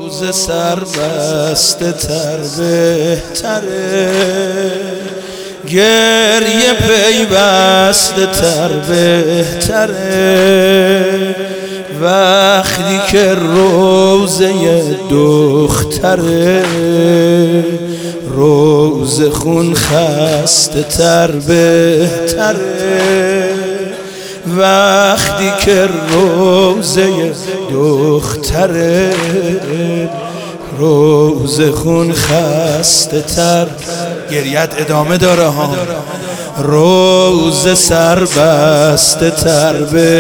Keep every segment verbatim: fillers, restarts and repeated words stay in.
روز سر بسته تر بهتره، گریه پیوسته تر بهتره، وقتی که روزه دختره، روز خون خسته تر بهتره، وقتی که روزه دختره، روز خون خسته تر. گریت ادامه داره ها. روز سر بسته تر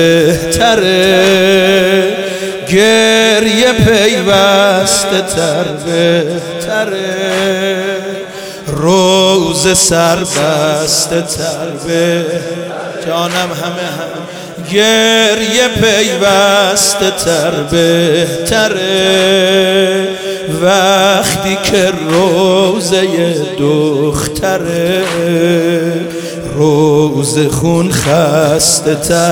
بهتره، گریه پیوسته تر بهتره، روز سر بسته تر به جانم همه هم، گریه پیوسته تر بهتره، وقتی که روزه دختره، روز خون خسته تر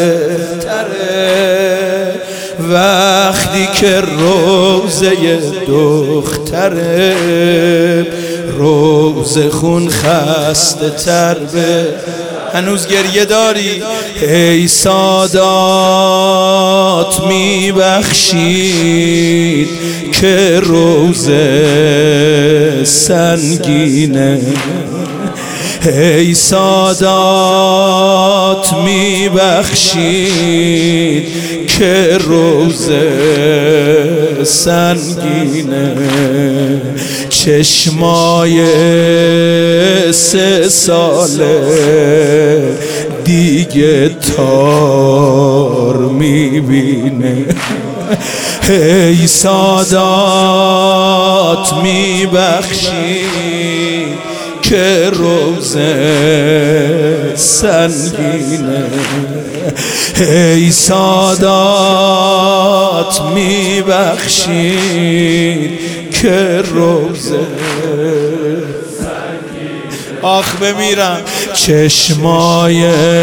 بهتره، وقتی که روزه دختره، روز خون خسته تر به. هنوز گریه داری؟ ای سادات میبخشید که روزه سنگینه، ای سادات میبخشید که روزه سنگینه، چشمای سه ساله دیگه تار میبینه، ای سادات میبخشید که روزه سنگینه، ای سادات میبخشید که روزه آخ بمیرم. چشمای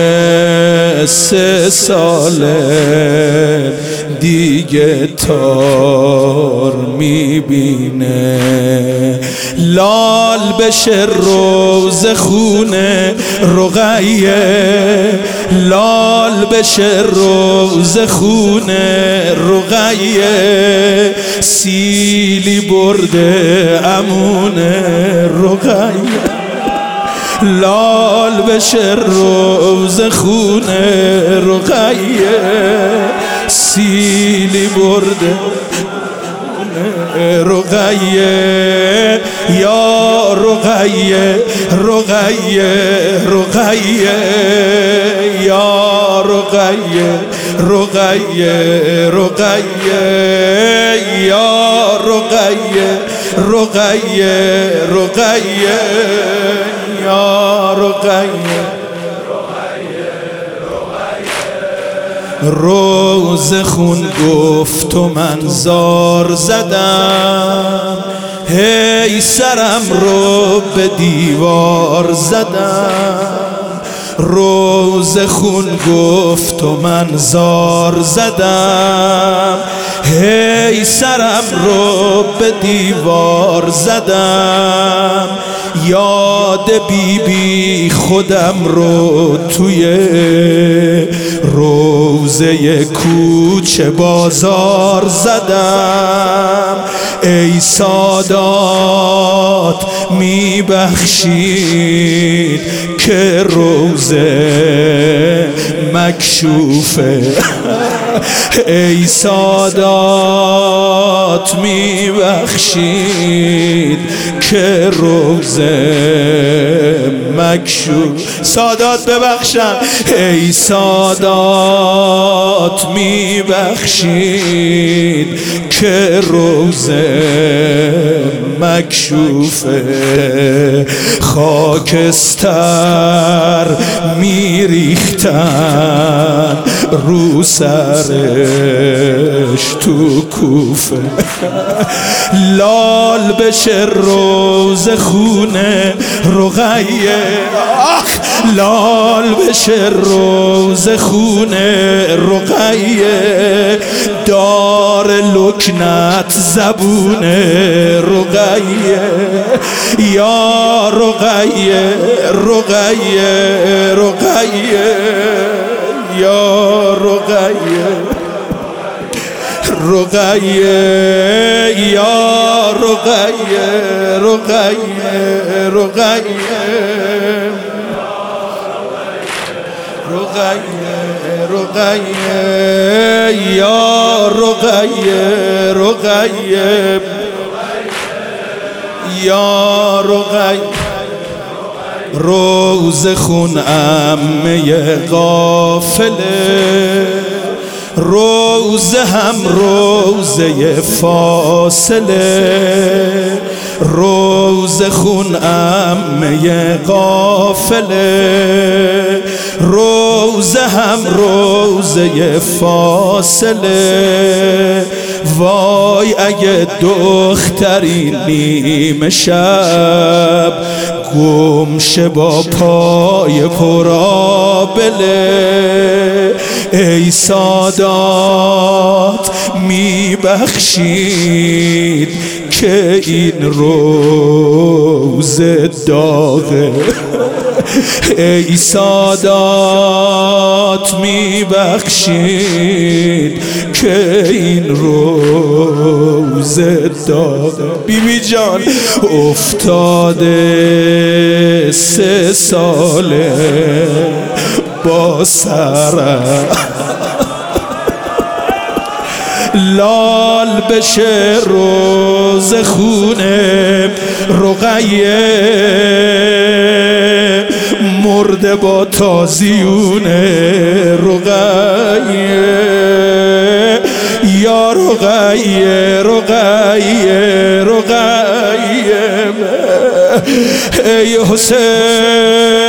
سه ساله دیگه تار میبینه، لال بشه روز خونه رقیه، لال بشه روز خونه رقیه، سیلی برده امونه رقیه، لال بشه روز خونه رقیه، سیلی برده رقیه، یا رقیه رقیه رقیه، یا رقیه رقیه رقیه، یا رقیه رقیه رقیه، یا رقیه. روز خون گفت و من زار زدم، هی سرم رو به دیوار زدم، روز خون گفت و من زار زدم، هی سرم رو به دیوار زدم، یاد بی بی خودم رو توی روزه کوچه بازار زدم، ای سادات میبخشید که روزه مکشوفه، ای سادات میبخشید که روزه مکشوف. سادات ببخشن، ای سادات میبخشید که روزه مکشوفه، خاکستر میریختن رو سرش تو کوفه، لال بشه روز خونه رقیه، آخ لال بشه روز خونه رقیه، دار لکنت زبون رقیه یا رقیه رقیه رقیه یا رقیه رقیه یا رقیه رقیه رقیه رقیه رقیه یا رقیه رقیه یا رقیه روز خون عمه غافله روز هم روزه فاصله روز خون عمه غافله روز هم روزه فاصله وای اگه دختری نیمه شب گمشه با پای پرآبله ای سادات میبخشید که این روز داغه ای سادات میبخشید که این روز داغه بیبی جان افتاده سه ساله با سرم لال بشه روز خونه رقیه مرده با تازیونه رقیه یا رقیه رقیه رقیه ای حسین